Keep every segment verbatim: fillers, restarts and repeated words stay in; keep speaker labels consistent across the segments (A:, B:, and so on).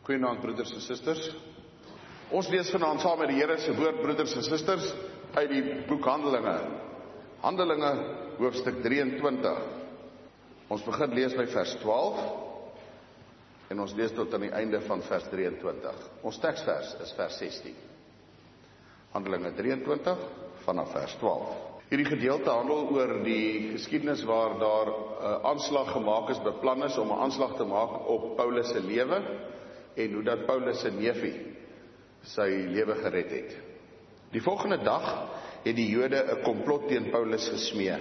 A: Goeienaand broeders en susters. Ons lees vanaand saam met die Here se woord, broeders en susters, uit die boek Handelinge. Handelinge hoofstuk drieëntwintig. Ons begin lees by vers twaalf en ons lees tot aan die einde van vers drieëntwintig. Ons teksvers is vers sestien. Handelinge drieëntwintig vanaf vers twaalf. Hierdie gedeelte handel oor die geskiedenis waar daar 'n aanslag gemaak is, beplan is om 'n aanslag te maak op Paulus se lewe en hoe dat Paulus se neefie sy lewe gered het. Die volgende dag het die Jode 'n komplot teen Paulus gesmee.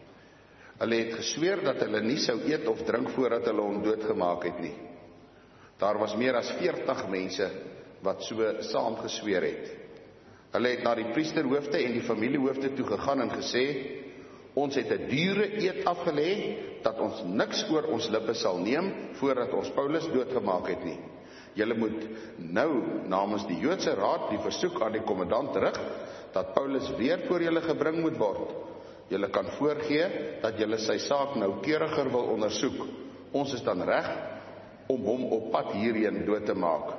A: Hulle het gesweer dat hulle nie sou eet of drink voordat hulle hom doodgemaak het nie. Daar was meer as veertig mense wat so saam gesweer het. Hulle het na die priesterhoofde en die familiehoofde toe gegaan en gesê, ons het 'n dure eed afgelê dat ons niks oor ons lippe sal neem voordat ons Paulus doodgemaak het nie. Julle moet nou namens die Joodse raad die versoek aan die kommandant rig dat Paulus weer voor julle gebring moet word. Julle kan voorgee dat julle sy saak noukeuriger wil ondersoek. Ons is dan reg om hom op pad hierheen dood te maak.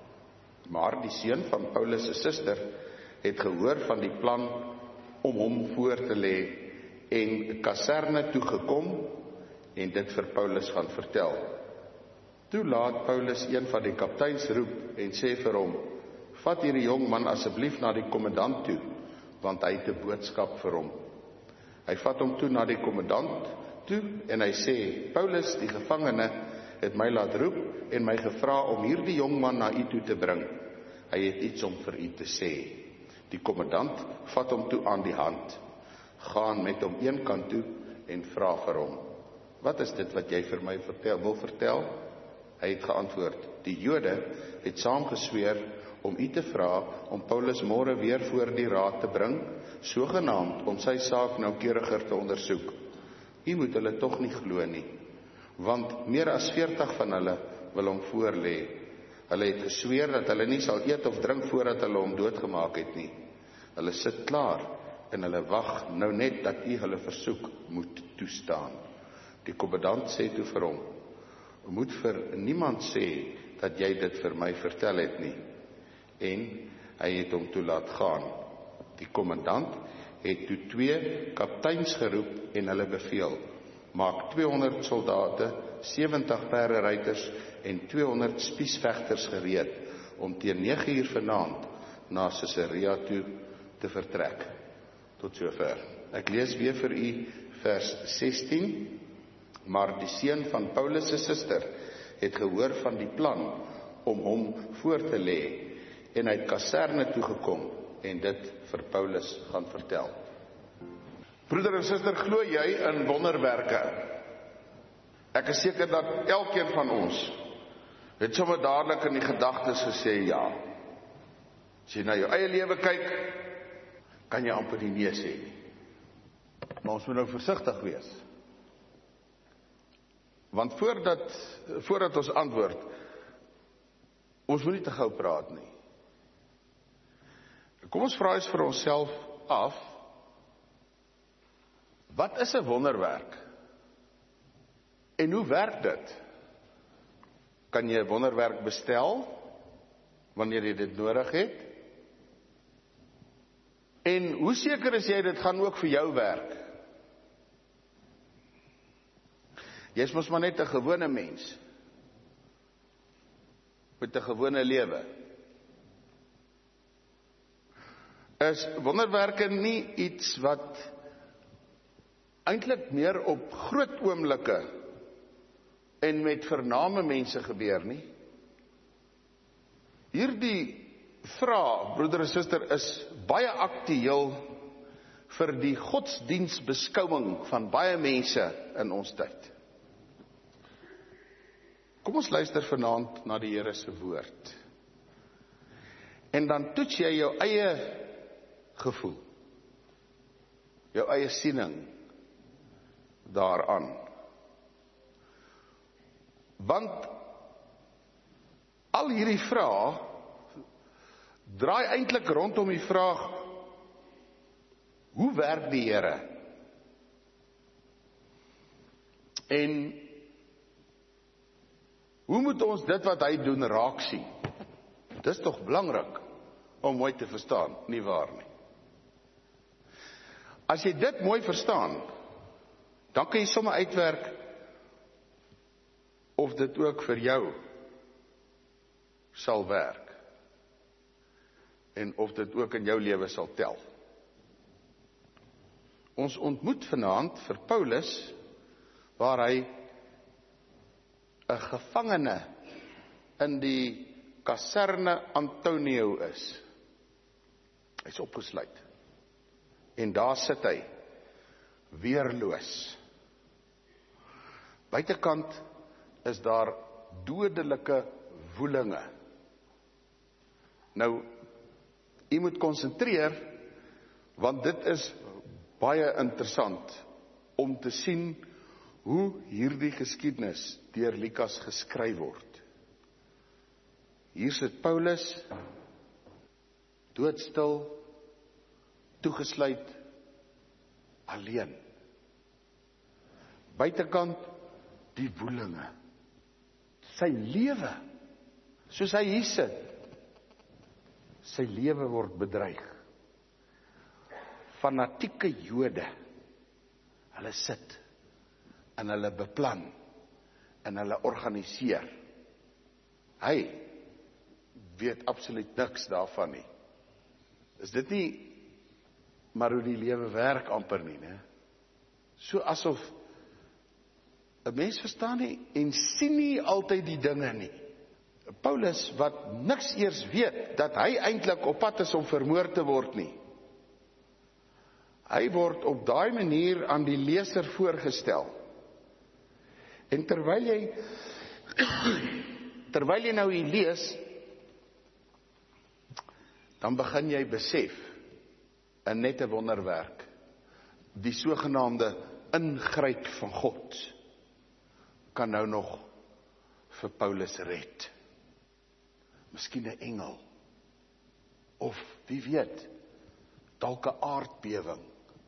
A: Maar die seun van Paulus se suster het gehoor van die plan om hom voor te lê en kaserne toe gekom en dit vir Paulus gaan vertel. Toe laat Paulus een van die kapteins roep en sê vir hom, vat hierdie jong man asseblief na die kommandant toe, want hy het 'n boodskap vir hom. Hy vat hom toe na die kommandant toe en hy sê, Paulus, die gevangene, het my laat roep en my gevra om hierdie jong man na u toe te bring. Hy het iets om vir u te sê. Die kommandant vat hom toe aan die hand, gaan met hom een kant toe en vra vir hom, wat is dit wat jy vir my vertel, wil vertel? Hy het geantwoord, die Jode het saamgesweer om u te vra om Paulus môre weer voor die raad te bring, sogenaamd om sy saak noukeuriger te ondersoek. U moet hulle tog nie glo nie, want meer as veertig van hulle wil hom voorlê. Hulle het gesweer dat hulle nie sal eet of drink voordat hulle hom doodgemaak het nie. Hulle sit klaar en hulle wag nou net dat u hulle versoek moet toestaan. Die kommandant sê toe vir hom, u moet vir niemand sê dat jy dit vir my vertel het nie. En hy het hom toe laat gaan. Die kommandant het toe twee kapteins geroep en hulle beveel, maak tweehonderd soldate, sewentig perderuiters en tweehonderd spiesvegters gereed om teen nege uur vanaand na Caesarea toe te vertrek. Tot sover. Ek lees weer vir u vers sestien. Maar die seun van Paulus se suster het gehoor van die plan om hom voor te lê en hy het kaserne toe gekom en dit vir Paulus gaan vertel. Broeder en suster, glo jy in wonderwerke? Ek is seker dat elkeen van ons het sommer dadelik in die gedagtes gesê ja. As jy na jou eie lewe kyk, kan jy amper nie nee sê nie. Maar ons moet nou versigtig wees. Want voordat, voordat ons antwoord, ons moet nie te gou praat nie. Kom ons vra eens vir onsself af, wat is 'n wonderwerk? En hoe werk dit? Kan jy 'n wonderwerk bestel, wanneer jy dit nodig het? En hoe seker is jy, dit gaan ook vir jou werk? Jy is mos maar net 'n gewone mens, met 'n gewone lewe. Is wonderwerke nie iets wat eintlik meer op groot oomblikke en met vername mense gebeur nie? Hierdie vraag, broeder en suster, is baie aktueel vir die godsdienstbeskouing van baie mense in ons tyd. Kom ons luister vanaand na die Here se woord. En dan toets jy jou eie gevoel, jou eie siening daaraan. Want al hierdie vrae draai eintlik rondom die vraag, hoe werk die Here? En Hoe moet ons dit wat hy doen raak sien? Dis tog belangrik om mooi te verstaan, nie waar nie. As jy dit mooi verstaan, dan kan jy sommer uitwerk of dit ook vir jou sal werk en of dit ook in jou lewe sal tel. Ons ontmoet vanaand vir Paulus waar hy 'n gevangene in die kaserne Antonio is. Hy's opgesluit. En daar sit hy, weerloos. Buitekant is daar dodelike woelinge. Nou, u moet konsentreer, want dit is baie interessant om te sien hoe hierdie geskiedenis deur Lukas geskryf word. Hier sit Paulus, doodstil, toegesluit, alleen. Buitekant die woelinge. Sy lewe, soos hy hier sit, sy lewe word bedreig. Fanatieke Jode, hulle sit, en hulle beplan, en hulle organiseer. Hy weet absoluut niks daarvan nie. Is dit nie maar hoe die lewe werk amper nie, ne? So asof 'n mens verstaan nie en sien nie altyd die dinge nie. Paulus wat niks eers weet dat hy eintlik op pad is om vermoor te word nie. Hy word op daai manier aan die leser voorgestel. En terwyl jy terwyl jy nou hier lees, dan begin jy besef 'n nette wonderwerk, die sogenaamde ingryp van God kan nou nog vir Paulus red. Miskien 'n engel, of wie weet, dalk 'n aardbewing.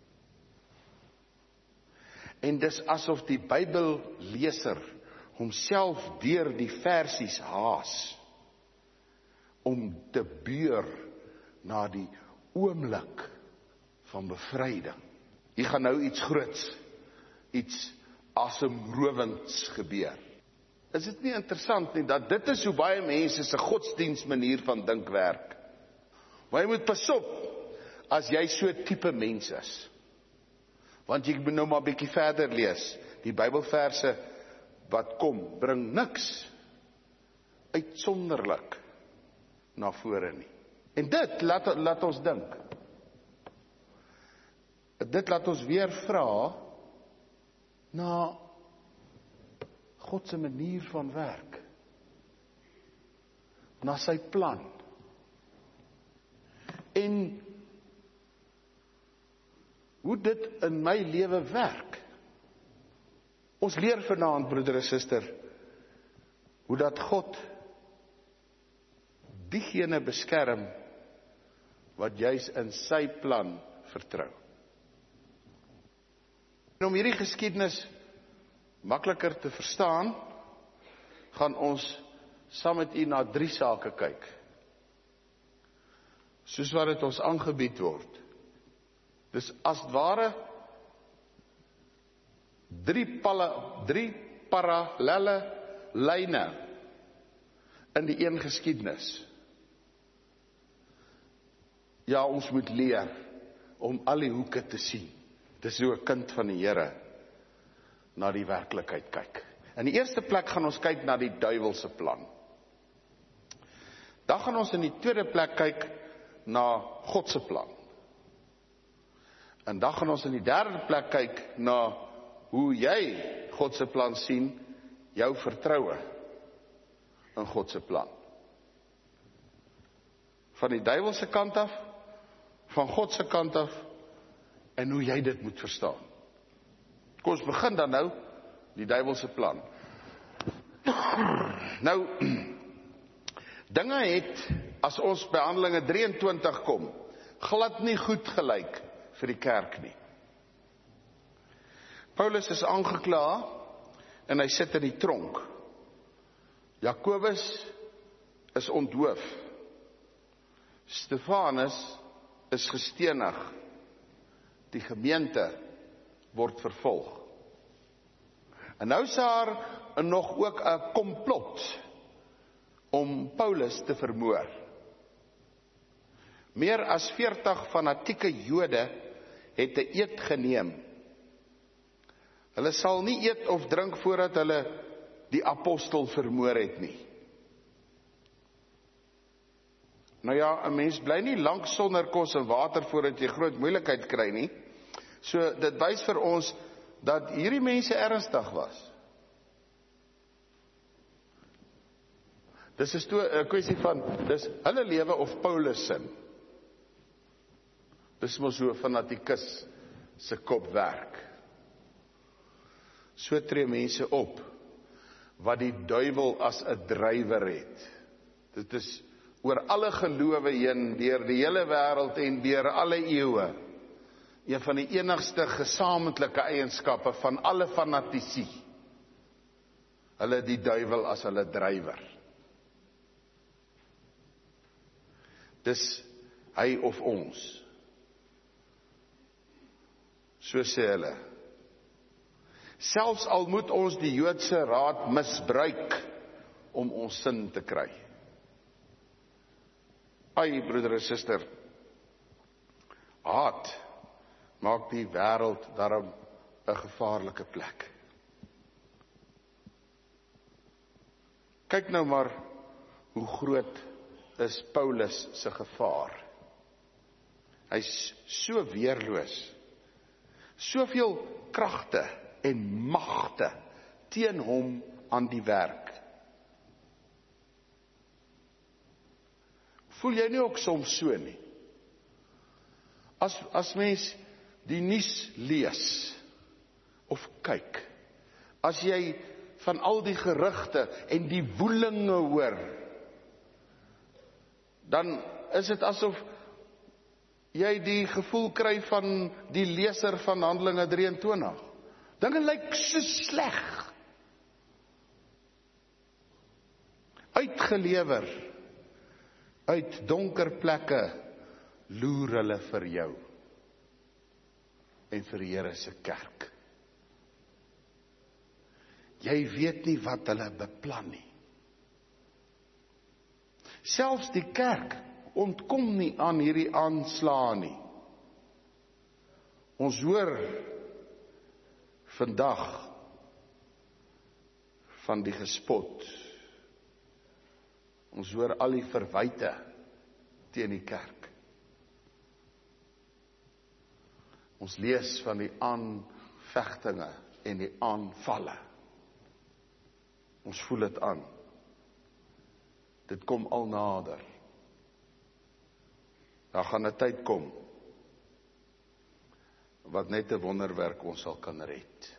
A: En dis asof die Bybelleser homself deur die versies haas om te beur na die oomblik van bevryding. Hier gaan nou iets groots, iets asemrowends gebeur. Is dit nie interessant nie, dat dit is hoe baie mense se godsdienstmanier van dink werk? Maar jy moet pas op, as jy so tipe mens is. Want jy moet nou maar bietjie verder lees. Die Bybelverse wat kom, bring niks uitsonderlik na vore nie. En dit laat, laat ons dink. Dit laat ons weer vra na God se manier van werk. Na sy plan. En hoe dit in my lewe werk. Ons leer vanaand, broeder en suster, hoe dat God diegene beskerm wat juis in sy plan vertrou. En om hierdie geskiedenis makliker te verstaan, gaan ons saam met u na drie sake kyk. Soos wat dit ons aangebied word. Dis as ware drie, pala, drie parallelle lyne in die een geskiedenis. Ja, ons moet leer om al die hoeke te sien. Dis hoe 'n kind van die Here na die werklikheid kyk. In die eerste plek gaan ons kyk na die duiwelse plan. Dan gaan ons in die tweede plek kyk na God se plan. En dan gaan ons in die derde plek kyk na hoe jy God se plan sien, jou vertroue in God se plan. Van die duiwelse kant af, van God se kant af, en hoe jy dit moet verstaan. Kom ons begin dan nou, die duiwelse plan. Nou, dinge het, as ons by Handelinge drieëntwintig kom, glad nie goed gelyk vir die kerk nie. Paulus is aangekla, en hy sit in die tronk. Jakobus is onthoof. Stefanus is gestenig. Die gemeente word vervolg. En nou is daar nog ook 'n komplot om Paulus te vermoor. Meer as veertig fanatieke Jode het 'n eed geneem. Hulle sal nie eet of drink voordat hulle die apostel vermoor het nie. Nou ja, 'n mens bly nie lank sonder kos en water voordat jy groot moeilikheid kry nie. So dit wys vir ons dat hierdie mense ernstig was. Dis 'n kwessie van, dis hulle lewe of Paulus se. Dis mos so 'n fanatikus se kop werk. So tree mense op wat die duiwel as 'n drywer het. Dit is oor alle gelowe heen, deur die hele wêreld en deur alle eeue, een van die enigste gesamentlike eienskappe van alle fanatici. Hulle die duiwel as hulle drywer. Dis hy of ons. So sê hulle. Selfs al moet ons die Joodse raad misbruik om ons sin te kry. Ai, broeder en suster, haat maak die wêreld daarom 'n gevaarlike plek. Kyk nou maar hoe groot is Paulus se gevaar. Hy's so weerloos. Soveel kragte en magte teen hom aan die werk. Voel jy nie ook soms so nie? As, as mens die nuus lees of kyk, as jy van al die gerugte en die woelinge hoor, dan is dit asof jy die gevoel kry van die leser van Handelinge drieëntwintig. Dinge lyk so sleg. Uitgelewer, uit donker plekke loer hulle vir jou en vir die Here se kerk. Jy weet nie wat hulle beplan nie. Selfs die kerk ontkom nie aan hierdie aanslae nie. Ons hoor vandag van die gespot. Ons hoor al die verwyte teen die kerk. Ons lees van die aanvegtinge en die aanvalle. Ons voel dit aan. Dit kom al nader. Daar gaan 'n tyd kom wat net 'n wonderwerk ons sal kan red.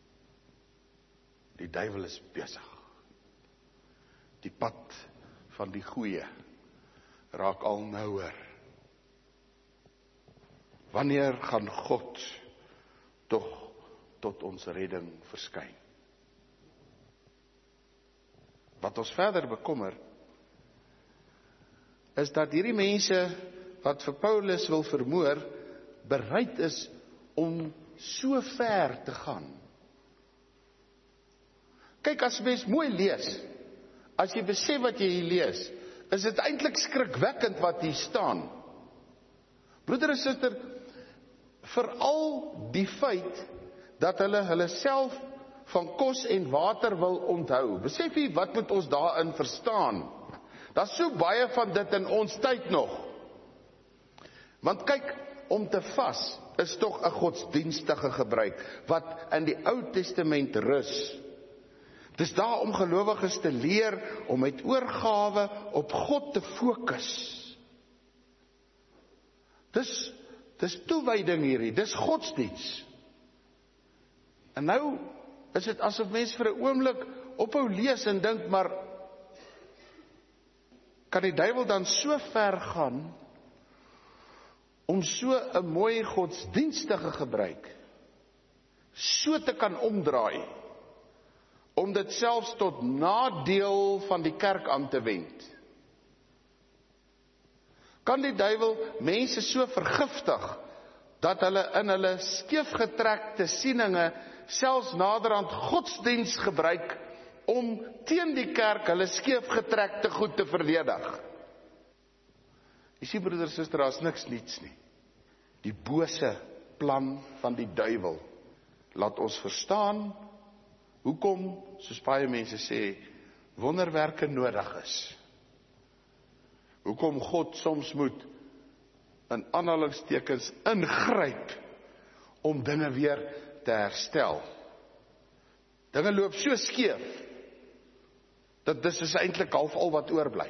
A: Die duiwel is besig. Die pad van die goeie raak al nouer. Wanneer gaan God tog tot ons redding verskyn? Wat ons verder bekommer, is dat hierdie mense wat vir Paulus wil vermoor, bereid is om so ver te gaan. Kyk, as mens mooi lees, as jy besef wat jy hier lees, is dit eintlik skrikwekkend wat hier staan. Broeder en suster, veral die feit dat hulle hulle self van kos en water wil onthou. Besef jy wat moet ons daarin verstaan? Daar's so baie van dit in ons tyd nog. Want kyk, om te vas is tog 'n godsdienstige gebruik wat in die Ou Testament rus. Dis daar om gelowiges te leer om met oorgawe op God te fokus. Dis dis toewyding hierdie, dis godsdiens. En nou is dit asof mense vir 'n oomblik ophou lees en dink, maar kan die duiwel dan so ver gaan om so 'n mooi godsdienstige gebruik so te kan omdraai om dit selfs tot nadeel van die kerk aan te wend? Kan die duiwel mense so vergiftig, dat hulle in hulle skeefgetrekte sieninge selfs naderhand godsdiens gebruik, om teen die kerk hulle skeefgetrekte goed te verdedig? Jy sien broeder, suster, daar is niks niets nie. Die bose plan van die duiwel, laat ons verstaan, hoekom, soos baie mense sê, wonderwerke nodig is. Hoekom God soms moet, in aanhalingstekens, ingryp, om dinge weer te herstel. Dinge loop so skeef, dat dis is eintlik half al wat oorbly.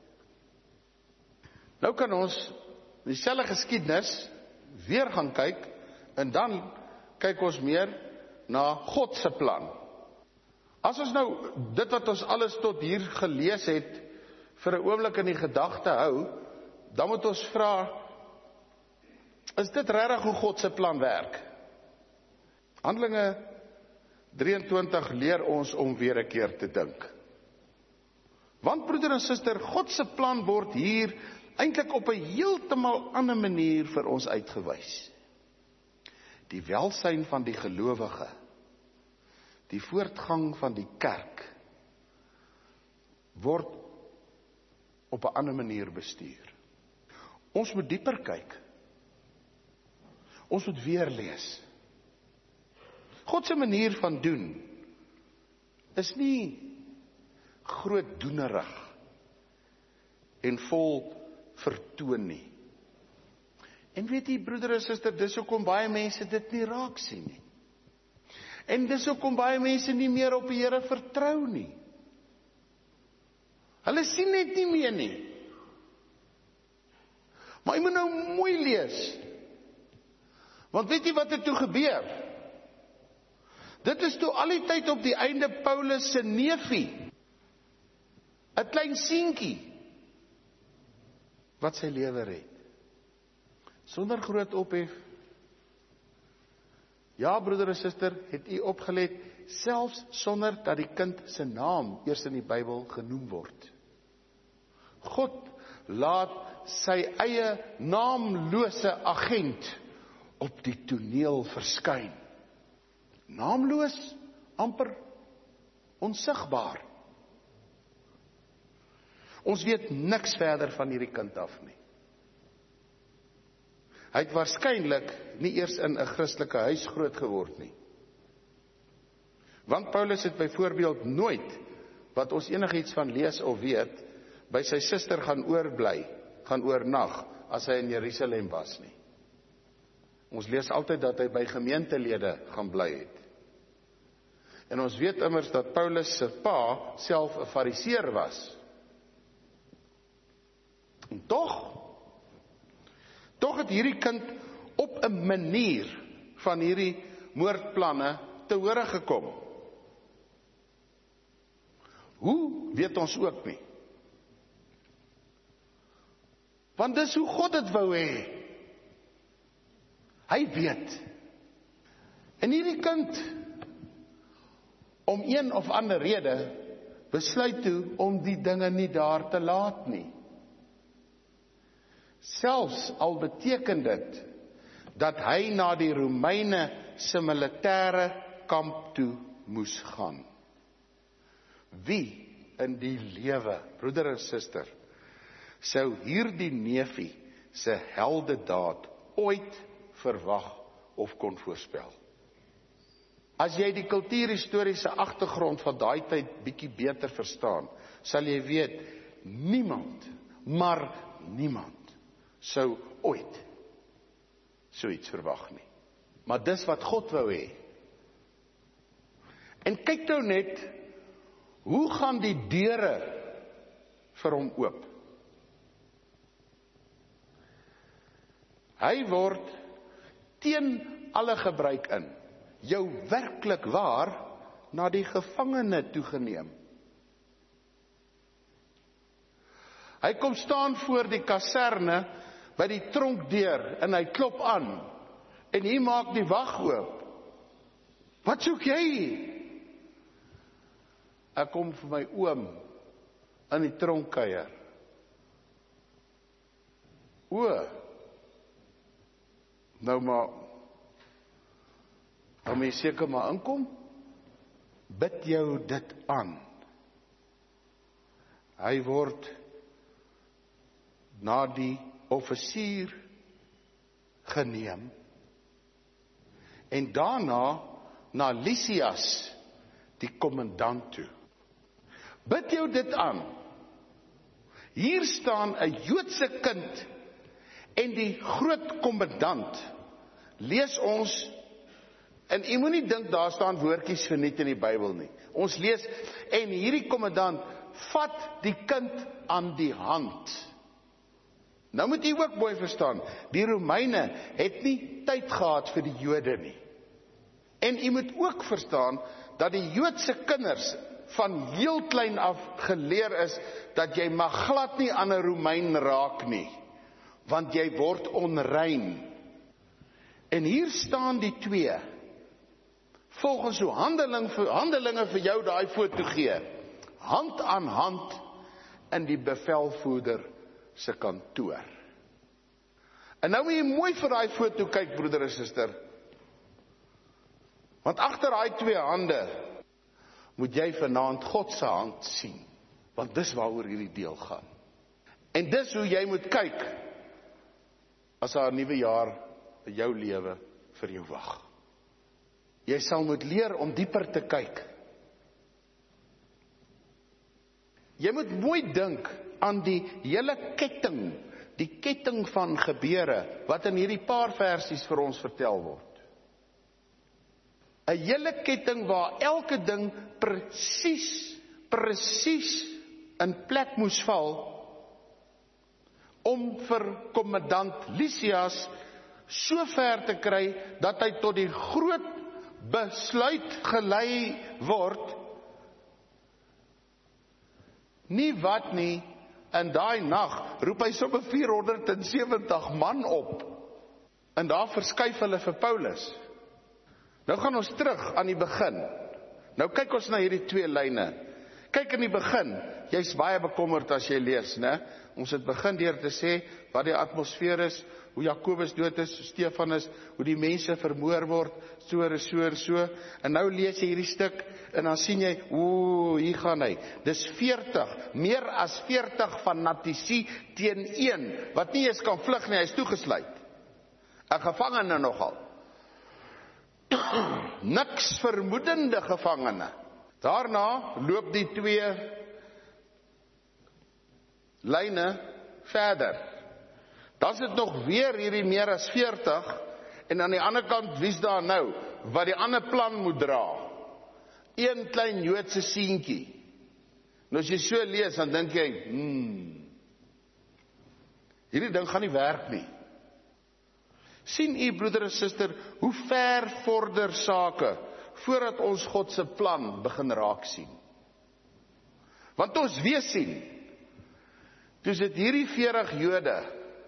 A: Nou kan ons dieselfde geskiedenis weer gaan kyk, en dan kyk ons meer na God se plan. As ons nou dit wat ons alles tot hier gelees het, vir 'n oomblik in die gedagte hou, dan moet ons vra, is dit regtig hoe God se plan werk? Handelinge drieëntwintig leer ons om weer 'n keer te dink. Want broeder en suster, God se plan word hier eintlik op 'n heeltemal ander manier vir ons uitgewys. Die welsyn van die gelowige, die voortgang van die kerk, word op 'n ander manier bestuur. Ons moet dieper kyk. Ons moet weer lees. God se manier van doen is nie grootdoenerig en vol vertoon nie. En weet jy, broeder en suster, dis hoekom baie mense dit nie raak sien nie. En dis hoekom baie mense nie meer op die Here vertrou nie. Hulle sien net nie meer nie. Maar jy moet nou mooi lees. Want weet jy wat het toe gebeur? Dit is toe al die tyd op die einde Paulus se neefie, 'n klein seentjie, wat sy lewe red. Sonder groot ophef. Ja, broeder en suster, het u opgelet, selfs sonder dat die kind se naam eers in die Bybel genoem word. God laat sy eie naamlose agent op die toneel verskyn. Naamloos, amper onsigbaar. Ons weet niks verder van hierdie kind af nie. Hy het waarskynlik nie eers in 'n Christelike huis groot geword nie. Want Paulus het byvoorbeeld nooit, wat ons enigiets van lees of weet, by sy suster gaan oorbly, gaan oornag, as hy in Jerusalem was nie. Ons lees altyd dat hy by gemeentelede gaan bly het. En ons weet immers dat Paulus se pa self 'n fariseer was. En tog, tog het hierdie kind op 'n manier van hierdie moordplanne te hore gekom. Hoe, weet ons ook nie. Want dis hoe God het wou hê. Hy weet. En hierdie kind, om een of ander rede, besluit toe om die dinge nie daar te laat nie. Selfs al beteken dit, dat hy na die Romeine se militêre kamp toe moes gaan. Wie in die lewe, broeder en suster, sou hierdie neefie se heldedaad ooit verwag of kon voorspel? As jy die kultuurhistoriese agtergrond van daai tyd bietjie beter verstaan, sal jy weet, niemand, maar niemand, sou ooit so iets verwag nie. Maar dis wat God wou hê. En kyk nou net, hoe gaan die deure vir hom oop? Hy word teen alle gebruik in, jou werklik waar, na die gevangene toegeneem. Hy kom staan voor die kaserne, by die tronkdeur, en hy klop aan, en hy maak die wag oop. Wat soek jy?
B: Ek kom vir my oom in die tronk kuier. O, nou maar, dan moet jy seker maar inkom, bid jou dit aan. Hy word na die offisier geneem, en daarna na Lysias, die kommandant toe. Bid jou dit aan. Hier staan 'n Joodse kind en die groot kommandant. Lees ons, en jy moet nie dink daar staan woordjies verniet in die Bybel nie. Ons lees, en hierdie kommandant vat die kind aan die hand. Nou moet jy ook mooi verstaan, die Romeine het nie tyd gehad vir die Jode nie. En jy moet ook verstaan, dat die Joodse kinders van heel klein af geleer is, dat jy mag glad nie aan 'n Romein raak nie, want jy word onrein. En hier staan die twee, volgens hoe handeling, handelinge vir jou daai foto gee, hand aan hand in die bevelvoerder se kantoor. En nou moet jy mooi vir daai foto kyk, broeder en suster. Want agter daai twee hande moet jy vanaand God se hand sien, want dis waaroor hierdie deel gaan. En dis hoe jy moet kyk as daar 'n nuwe jaar in jou lewe vir jou wag. Jy sal moet leer om dieper te kyk. Jy moet mooi dink aan die hele ketting, die ketting van gebeure, wat in hierdie paar versies vir ons vertel word. 'n hele ketting waar elke ding presies, presies in plek moes val, om vir kommandant Lysias so ver te kry, dat hy tot die groot besluit gelei word, nie wat nie, in daai nag roep hy sommer vierhonderdsewentig man op, en daar verskuif hulle vir Paulus. Nou gaan ons terug aan die begin. Nou kyk ons na hierdie twee lyne. Kyk in die begin, jy's baie bekommerd as jy lees, né? Ons het begin deur te sê wat die atmosfeer is, hoe Jakobus dood is, Stefanus, hoe die mense vermoor word, so en so en so. En nou lees jy hierdie stuk en dan sien jy, ooh, hier gaan hy. Dis veertig, meer as veertig fanatici teen een, wat nie eens kan vlug nie, hy is toegesluit. 'n Gevangene nogal. Niks vermoedende gevangene. Daarna loop die twee lyne verder. Dan is dit nog weer hierdie meer as veertig, en aan die ander kant, wie's daar nou, wat die ander plan moet dra? Een klein Joodse seentjie. Nou as jy so lees, dan dink jy, hmm, hierdie ding gaan nie werk nie. Sien u, broeder en suster, hoe ver vorder sake, voordat ons God se plan begin raak sien. Want ons weet sien, toe sit hierdie veertig Jode,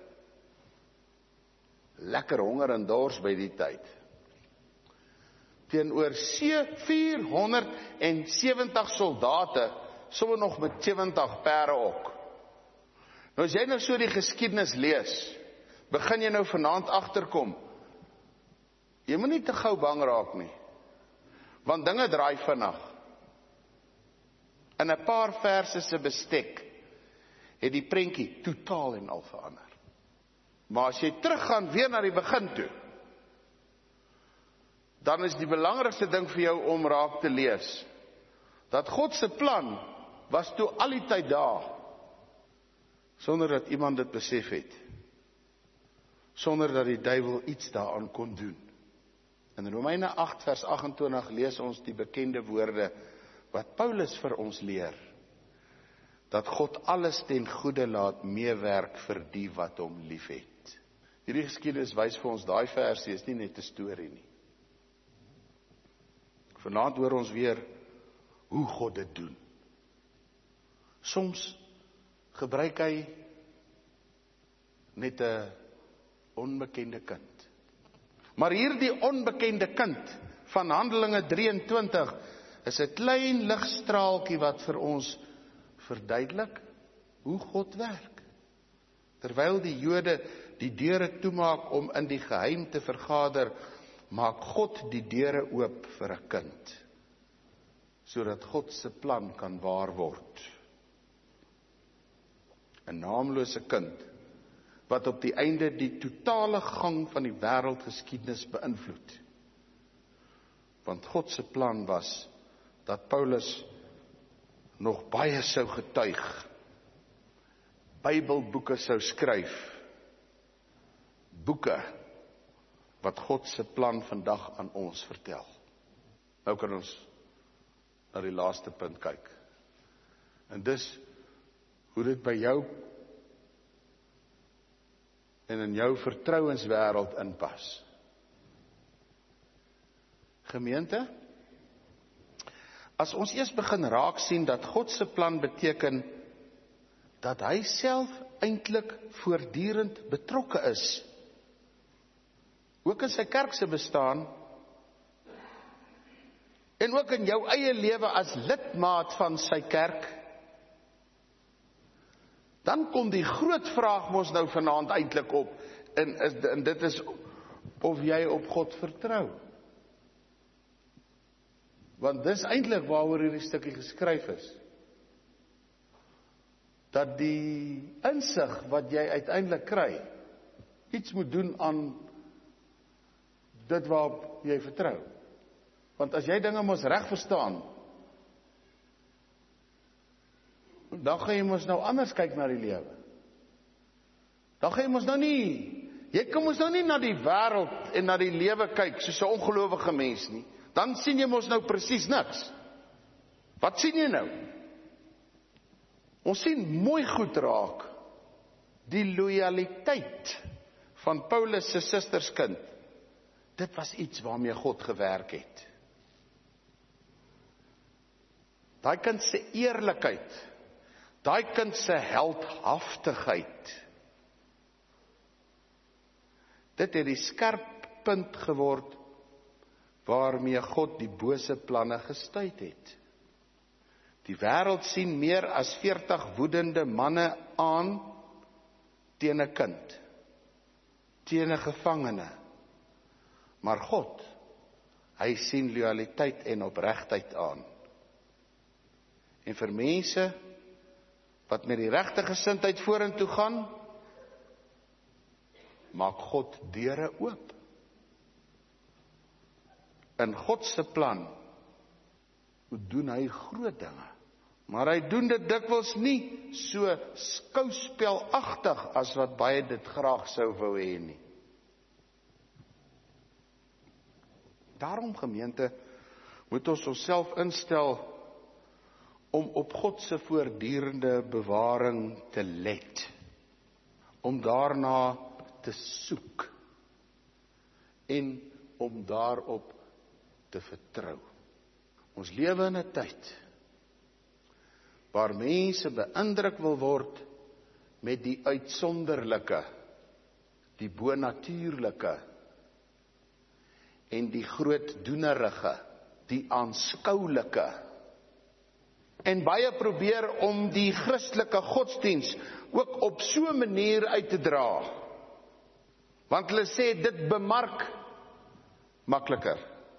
B: lekker honger en dors by die tyd, teenoor vierhonderdsewentig soldate, sommer nog met sewentig perde ook. Nou as jy nou so die geskiedenis lees, begin jy nou vanaand agterkom, jy moet nie te gou bang raak nie, want dinge draai vinnig. In 'n paar verse se bestek, het die prentjie totaal en al verander. Maar as jy teruggaan weer na die begin toe, dan is die belangrikste ding vir jou om raak te lees, dat God se plan was toe al die tyd daar, sonder dat iemand dit besef het, sonder dat die duiwel iets daaraan kon doen. In Romeine agt vers agt en twintig lees ons die bekende woorde, wat Paulus vir ons leer, dat God alles ten goeie laat meewerk vir die wat hom liefhet. Hierdie geskiedenis wys vir ons, daai versie is nie net 'n storie nie. Vanaand hoor ons weer hoe God dit doen. Soms gebruik hy net 'n onbekende kind. Maar hierdie onbekende kind van Handelinge drieëntwintig is 'n klein ligstraaltjie wat vir ons verduidelik hoe God werk. Terwyl die Jode die deure toemaak om in die geheim te vergader, maak God die deure oop vir 'n kind, sodat God se plan kan waar word. 'n naamlose kind, wat op die einde die totale gang van die wêreldgeskiedenis beïnvloed. Want God se plan was, dat Paulus nog baie sou getuig, Bybelboeke sou skryf, boeke, wat God se plan vandag aan ons vertel. Nou kan ons na die laaste punt kyk. En dis, hoe dit by jou, en in jou vertrouenswêreld inpas. Gemeente, as ons eers begin raak sien dat God se plan beteken dat hy self eintlik voortdurend betrokke is, ook in sy kerk se bestaan, en ook in jou eie lewe as lidmaat van sy kerk, dan kom die groot vraag mos nou vanaand eintlik op, en, is, en dit is of jy op God vertrou. Want dis eintlik waaroor hierdie stukkie geskryf is. Dat die insig wat jy uiteindelik kry, iets moet doen aan dit waarop jy vertrou. Want as jy dinge mos reg verstaan, dan gaan jy mos nou anders kyk na die lewe. Dan gaan jy mos nou nie, jy kan mos nou nie na die wêreld en na die lewe kyk soos 'n ongelowige mens nie. Dan sien jy mos nou presies niks. Wat sien jy nou? Ons sien mooi goed raak die lojaliteit van Paulus se susterskind. Dit was iets waarmee God gewerk het. Daai kind se eerlikheid, daai kind se heldhaftigheid, dit het die skerp punt geword waarmee God die bose planne gestuit het. Die wêreld sien meer as veertig woedende manne aan teen 'n kind, teen 'n gevangene. Maar God, hy sien lojaliteit en opregtheid aan. En vir mense wat met die regte gesindheid vorentoe gaan, maak God deure oop. In God se plan doen hy groot dinge. Maar hy doen dit dikwels nie so skouspelagtig as wat baie dit graag sou wou hê nie. Daarom, gemeente, moet ons onsself instel om op God se voortdurende bewaring te let, om daarna te soek en om daarop te vertrou. Ons lewe in 'n tyd waar mense beïndruk wil word met die uitsonderlike, die bonatuurlike en die grootdoenerige, die aanskoulike. En baie probeer om die Christelike godsdiens ook op so 'n manier uit te dra. Want hulle sê dit bemark makliker.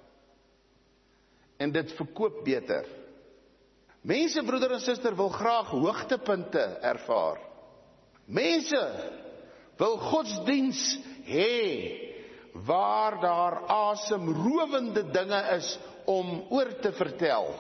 B: En dit verkoop beter. Mense, broeder en suster, wil graag hoogtepunte ervaar. Mense wil godsdiens hê waar daar asemrowende dinge is om oor te vertel.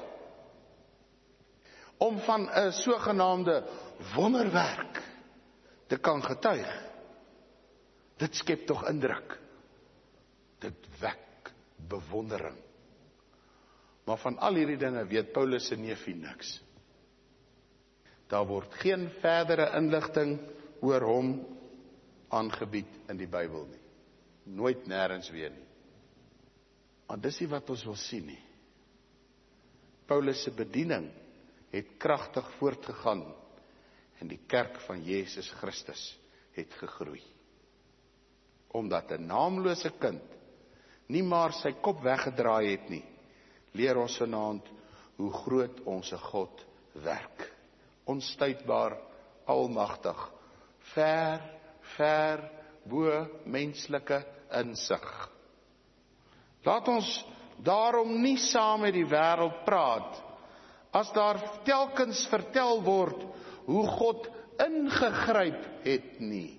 B: Om van 'n sogenaamde wonderwerk te kan getuig. Dit skep tog indruk. Dit wek bewondering. Maar van al hierdie dinge weet Paulus se neefie niks. Daar word geen verdere inligting oor hom aangebied in die Bybel nie. Nooit nêrens weer nie. Maar dis nie wat ons wil sien nie. Paulus se bediening het kragtig voortgegaan en die kerk van Jesus Christus het gegroei. Omdat 'n naamlose kind nie maar sy kop weggedraai het nie, leer ons vanaand hoe groot onze God werk. Onstuitbaar, almagtig, ver, ver bo menslike insig. Laat ons daarom nie saam met die wêreld praat, as daar telkens vertel word hoe God ingegryp het nie.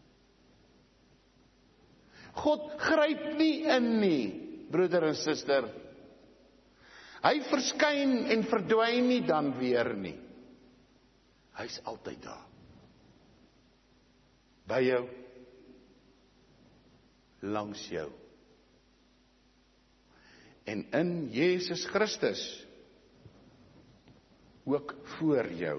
B: God gryp nie in nie, broeder en suster. Hy verskyn en verdwyn nie dan weer nie. Hy's altyd daar. By jou, langs jou. En in Jesus Christus ook voor jou.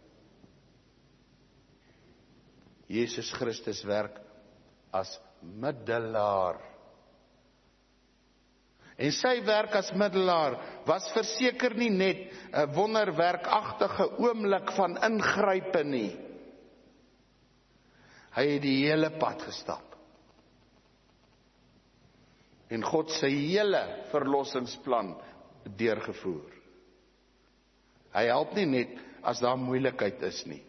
B: Jesus Christus werk as middelaar. En sy werk as middelaar was verseker nie net 'n wonderwerkagtige oomblik van ingrype nie. Hy het die hele pad gestap. En God sy hele verlossingsplan deurgevoer. Hy help nie net as daar moeilikheid is nie.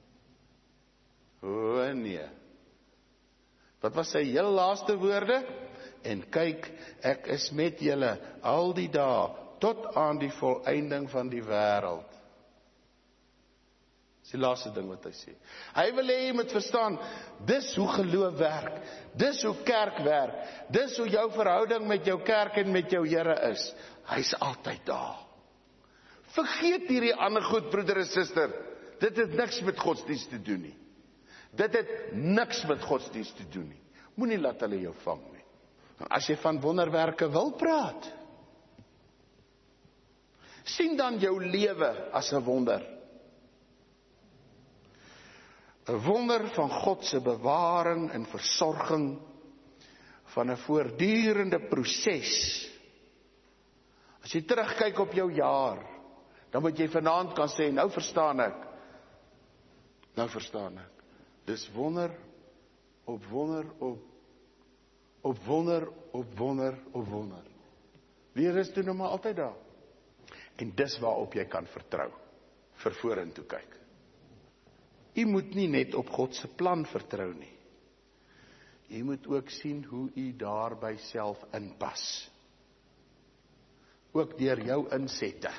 B: O nee. Wat was sy heel laaste woorde? En kyk, ek is met julle al die dae, tot aan die volëinding van die wêreld. Dis die laaste ding wat hy sê. Hy wil hê jy moet verstaan, dis hoe geloof werk, dis hoe kerk werk, dis hoe jou verhouding met jou kerk en met jou Here is. Hy's altyd daar. Vergeet hierdie ander goed, broeder en suster. Dit het niks met godsdienst te doen nie. Dit het niks met godsdienst te doen nie. Moenie laat hulle jou vang nie. As jy van wonderwerke wil praat, sien dan jou lewe as 'n wonder. 'n Wonder van God se bewaring en versorging, van 'n voortdurende proses. As jy terugkyk op jou jaar, dan moet jy vanaand kan sê, nou verstaan ek. Nou verstaan ek. Dis wonder op wonder op op wonder op wonder op wonder. Weer is toe nou maar altyd daar. En dis waarop jy kan vertrou vir vorentoe kyk. Jy moet nie net op God se plan vertrou nie. Jy moet ook sien hoe jy daarby self inpas. Ook deur jou insette.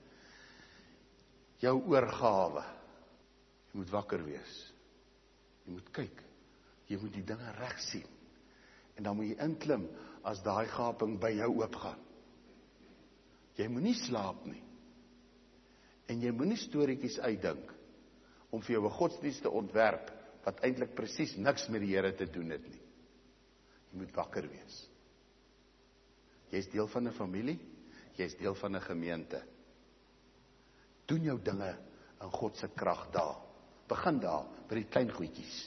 B: Jou oorgawe. Jy moet wakker wees. Jy moet kyk. Jy moet die dinge reg sien. En dan moet jy inklim as daai gaping by jou oopgaan. Jy moet nie slaap nie. En jy moet nie storieetjies uitdink om vir jou 'n godsdienst te ontwerp wat eintlik presies niks met die Here te doen het nie. Jy moet wakker wees. Jy is deel van 'n familie, jy is deel van 'n gemeente. Doen jou dinge in God se krag daar. Begin daar by die klein goedjies.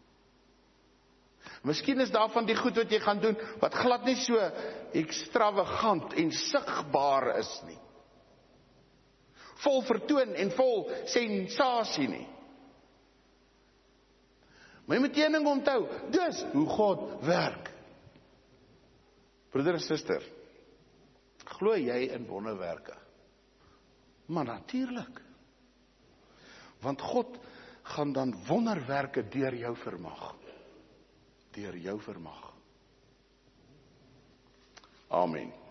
B: Miskien is daar van die goed wat jy gaan doen wat glad nie so ekstravagant en sigbaar is nie. Vol vertoon en vol sensasie nie. Maar jy moet een ding onthou, dis hoe God werk. Broeder en suster, glo jy in wonderwerke? Maar natuurlik. Want God gaan dan wonderwerke deur jou vermag. Deur jou vermag. Amen.